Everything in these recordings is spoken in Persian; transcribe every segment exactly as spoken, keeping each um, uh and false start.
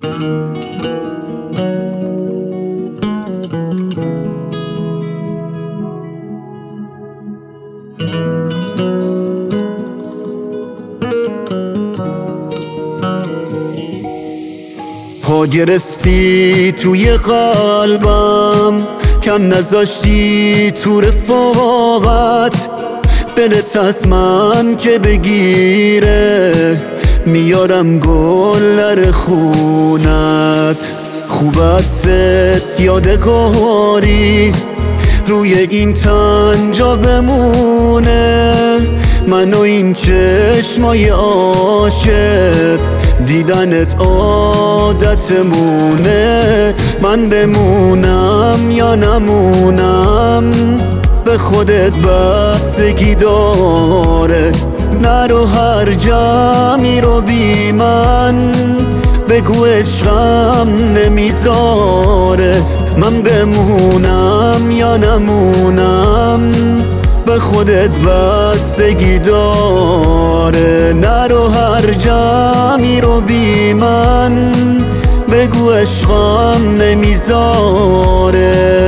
پا گرفتی توی قلبم، کم نذاشتی تو رفاقت. دلت از من که بگیره، میارم گلر خونت. خوبت ست یادگاری روی این تن جا بمونه. من و این چشمای عاشق دیدنت عادتمونه. من بمونم یا نمونم به خودت بستگی داره. نرو هر جا میرو بی من، بگو عشقم نمیذاره. من بمونم یا نمونم به خودت بستگی داره. نرو هر جا میرو بی من، بگو عشقم نمیذاره.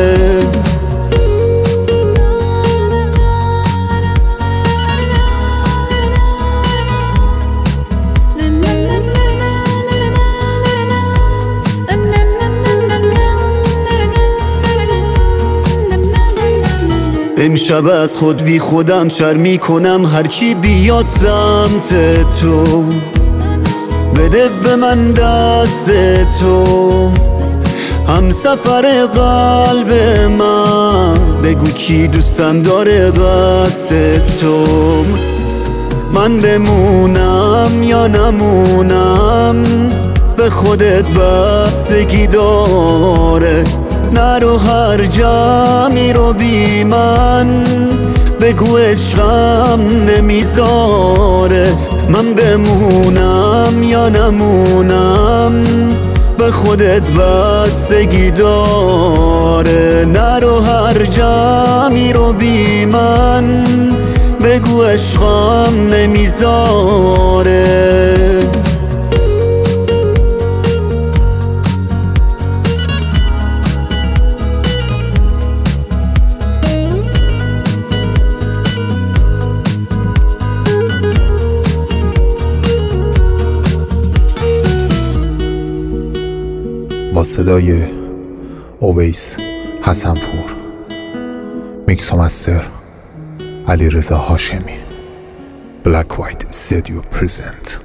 امشب از خود بی خودم شر میکنم، هر کی بیاد سمت تو بده به من دست تو. هم سفر قلب من، بگو کی دوستم داره قد تو. من بمونم یا نمونم به خودت بستگی داره. نرو هر جا میرو بی من، بگو عشقم نمیذاره. من بمونم یا نمونم به خودت بستگی داره. نرو هر جا میرو بی من، بگو عشقم نمیذاره. با صدای اویس حسنپور، میکس و مستر علیرضا هاشمی. بلک وایت استودیو پرزنت.